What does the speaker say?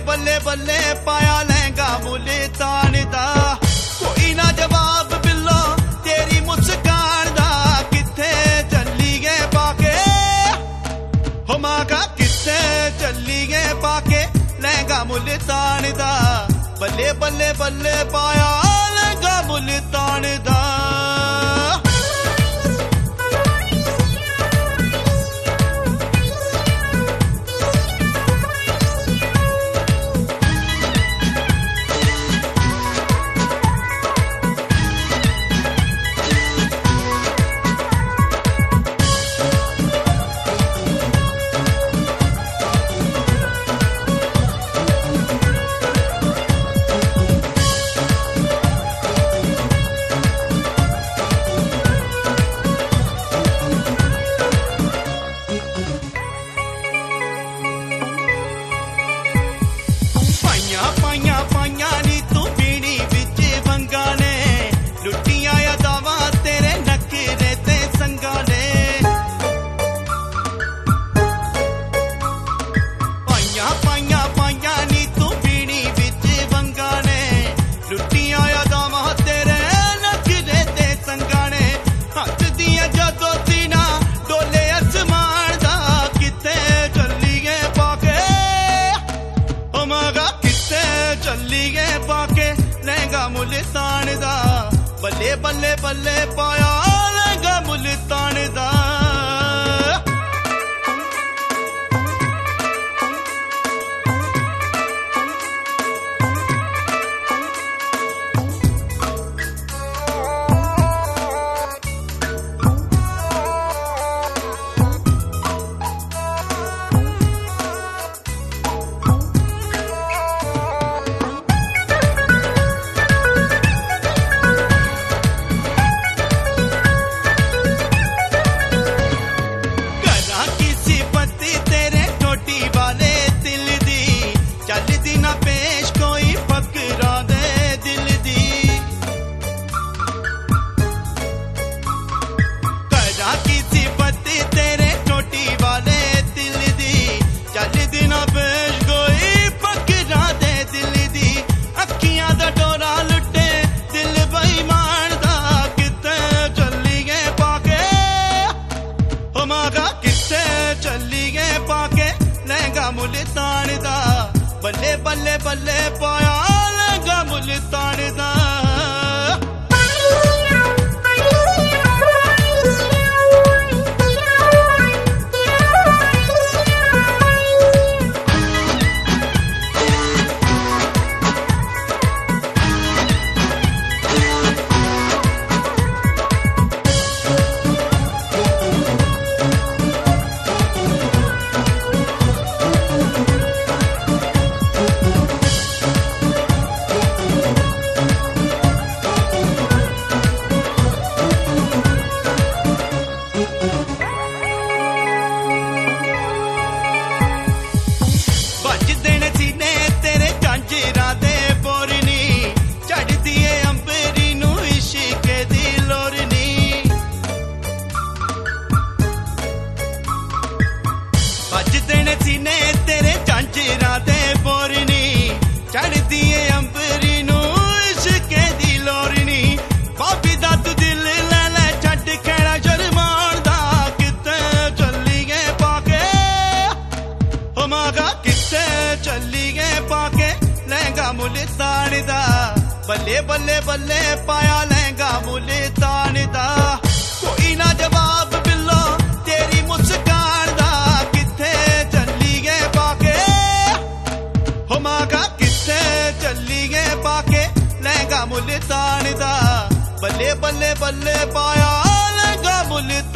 बल्ले बल्ले पाया लहंगा मुल्तान दा कोई ना जवाब बिल्लो तेरी मुस्कान दा किथे चली गए पाके हो मागा किथे चली गए पाके लहंगा मुल्तान दा बल्ले बल्ले बल्ले पाया लहंगा मुल्तान दा मुल्तान दा बल्ले बल्ले बल्ले पाया लहंगा मुल्तान दा मुल्तान दा बल्ले बल्ले बल्ले पाया लहंगा मुल्तान दा तेरे झांझरा दे बोरनी चढ़दी है अंबरी नू इश्के दी लोरनी भाभी दा तू दिल ले ले छड्ड खेड़ा शर्मान दा किते चली गए पाके हो मागा किते चली गए पाके लहंगा मुल्तान दा बल्ले बल्ले बल्ले पाया लहंगा मुल्तान दा कोई ना जवाब बिल्लो तेरी मुस्कान दा किथे चली गए पाके हो मागा किथे चली गए पाके लहंगा मुल्तान दा बल्ले बल्ले बल्ले पाया लहंगा मुल्तान